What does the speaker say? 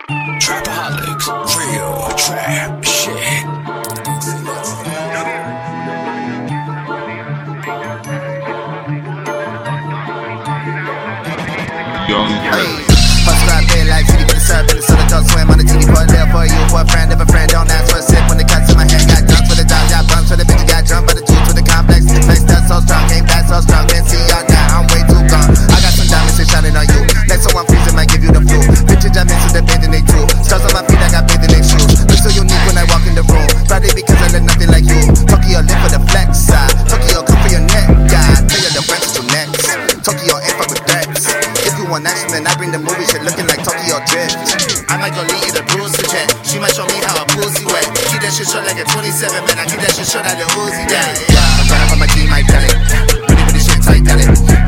Trapaholics, real trap shit. Young Bust ride bed like city, but it's up in the sun. Adult swim on the TV, boy, there for you. Boyfriend, if a friend, don't ask for a sip. When the cuts in my hand, got guns for the dog, got buns for the bitch, got jumped by the tooth for the complex. The face that's so strong, came back so strong, didn't see y'all now, I'm way too gone. I got some diamonds that shining on you. Next to one freezing might give you the flu. Bitches I miss with the bend in they true. Stars on my feet, I got bend in they shoes. Look so unique when I walk in the room. Friday because I look nothing like you. Tokyo live for the flex side. Tokyo come for your neck, God. Tell you the branches to next. Tokyo ain't fuck with threats. If you want action, then I bring the movie shit looking like Tokyo Drift. I might go lead you the rules to check. She might show me how a pussy wet. Keep that shit short like a 27, man. I keep that shit short out the Uzi. Yeah, yeah. I'm trying for my team, I done it. Really, really shit tight, done it.